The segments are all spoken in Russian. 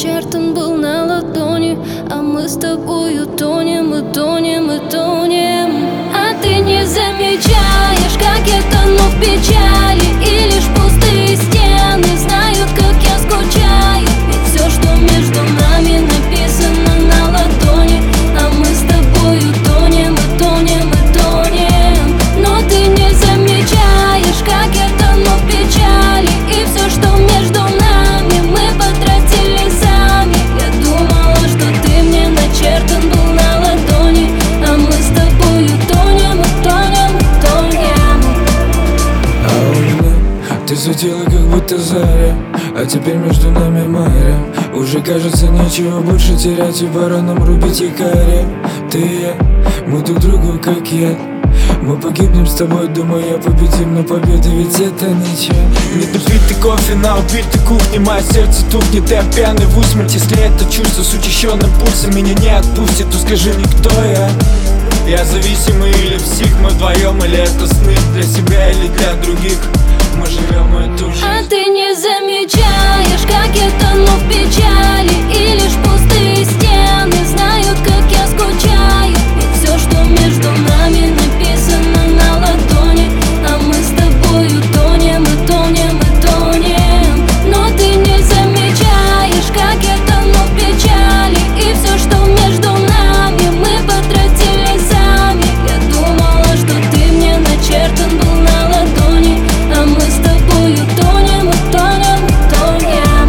начертан был на ладони, а мы с тобою тонем и тонем и тонем. А ты не замечаешь, как я тону в печали, и лишь пустые стены знают, как я скучаю. Ведь все, что между нами, написано на ладони, а мы с тобою тонем и тонем и тонем. Но ты не замечаешь, как я тону в печали, и все, что между нами, мы потратили сами. Я думала, что ты мне начертан был на ладони, а мы с тобою тонем и тонем и тонем. А у меня ты светила, как будто заря, а теперь между нами море. Уже кажется, нечего больше терять, и пора нам рубить якоря. Ты и я, мы друг другу как я. Мы погибнем с тобой, думаю, я победим, но победа ведь это ничего. Недопитый кофе на убитой кухне, мое сердце тухнет, я пьяный в усмерть. Если это чувство с учащенным пульсом меня не отпустит, то скажи мне, кто я? Я зависимый или псих, мы вдвоем, или это сны для себя или для других? Мы живем эту жизнь. А ты не замечаешь, как я тону в печали, и лишь пустые стены знают, как я скучаю. Ведь все, что между нами, написано на ладони, а мы с тобою тонем и тонем и тонем. Но ты не замечаешь, как я тону в печали, и все, что между нами, мы потратили сами. Я думала, что ты мне начертан был на ладони, а мы с тобою тонем и тонем и тонем.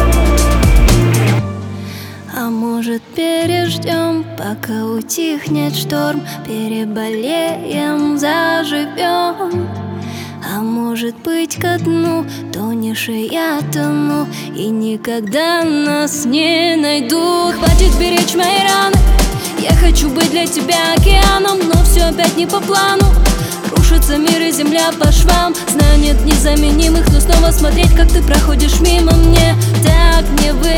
А может, переждем, пока утихнет шторм, переболеем, заживем. А может быть, ко дну тонешь, и я тону, и никогда нас не найдут. Хватит беречь мои раны, я хочу быть для тебя океаном, но все опять не по плану. Рушится мир и земля по швам, знаю, нет незаменимых, но снова смотреть, как ты проходишь мимо, мне так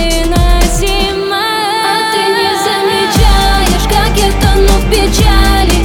невыносимо. А ты не замечаешь, как я тону в печали,